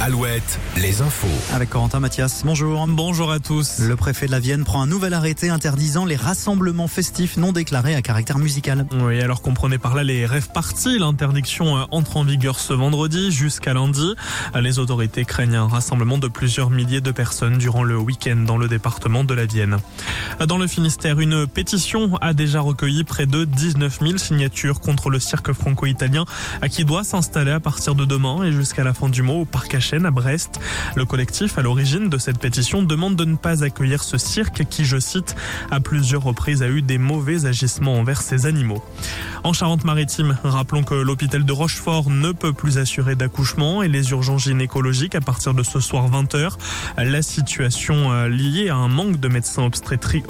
Alouette, les infos. Avec Corentin Mathias, bonjour. Bonjour à tous. Le préfet de la Vienne prend un nouvel arrêté interdisant les rassemblements festifs non déclarés à caractère musical. Oui, alors comprenez par là les rave parties. L'interdiction entre en vigueur ce vendredi jusqu'à lundi. Les autorités craignent un rassemblement de plusieurs milliers de personnes durant le week-end dans le département de la Vienne. Dans le Finistère, une pétition a déjà recueilli près de 19 000 signatures contre le cirque franco-italien qui doit s'installer à partir de demain et jusqu'à la fin du mois au parc H à Brest. Le collectif à l'origine de cette pétition demande de ne pas accueillir ce cirque qui, je cite, à plusieurs reprises a eu des mauvais agissements envers ses animaux. En Charente-Maritime, rappelons que l'hôpital de Rochefort ne peut plus assurer d'accouchement et les urgences gynécologiques à partir de ce soir 20h. La situation liée à un manque de médecins obstétriques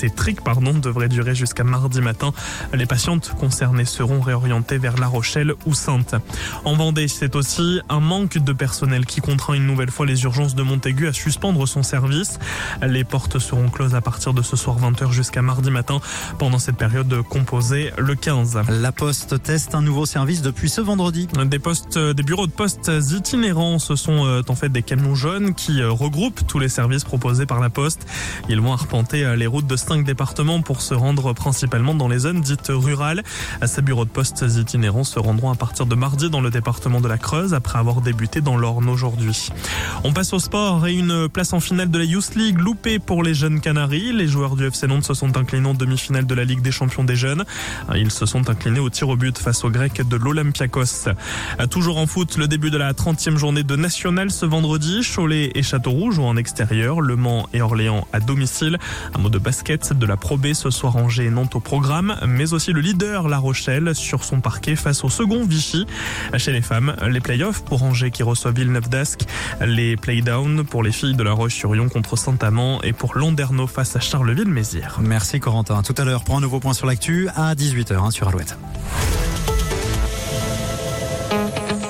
devrait durer jusqu'à mardi matin. Les patientes concernées seront réorientées vers La Rochelle ou Saintes. En Vendée, c'est aussi un manque de personnel qui contraint une nouvelle fois les urgences de Montaigu à suspendre son service. Les portes seront closes à partir de ce soir 20h jusqu'à mardi matin. Pendant cette période composée le 15. La Poste teste un nouveau service depuis ce vendredi. Des bureaux de poste itinérants, ce sont en fait des camions jaunes qui regroupent tous les services proposés par la Poste. Ils vont arpenter les routes de 5 départements pour se rendre principalement dans les zones dites rurales. Ces bureaux de poste itinérants se rendront à partir de mardi dans le département de la Creuse après avoir débuté dans l'Orne aujourd'hui. On passe au sport et une place en finale de la Youth League loupée pour les jeunes Canaries. Les joueurs du FC Nantes se sont inclinés en demi-finale de la Ligue des champions des jeunes. Ils se sont inclinés au tir au but face aux Grecs de l'Olympiakos. Toujours en foot, le début de la 30e journée de National ce vendredi. Cholet et Châteauroux jouent en extérieur, Le Mans et Orléans à domicile. Un mot de basket de la Pro B ce soir, Angers et Nantes au programme, mais aussi le leader La Rochelle sur son parquet face au second Vichy. Chez les femmes, les playoffs pour Angers qui reçoit Villeneuve d'Ascq, les playdowns pour les filles de La Roche-sur-Yon contre Saint-Amand et pour Landerneau face à Charleville-Mézières. Merci Corentin. Tout à l'heure pour un nouveau point sur l'actu à 18h sur Alouette.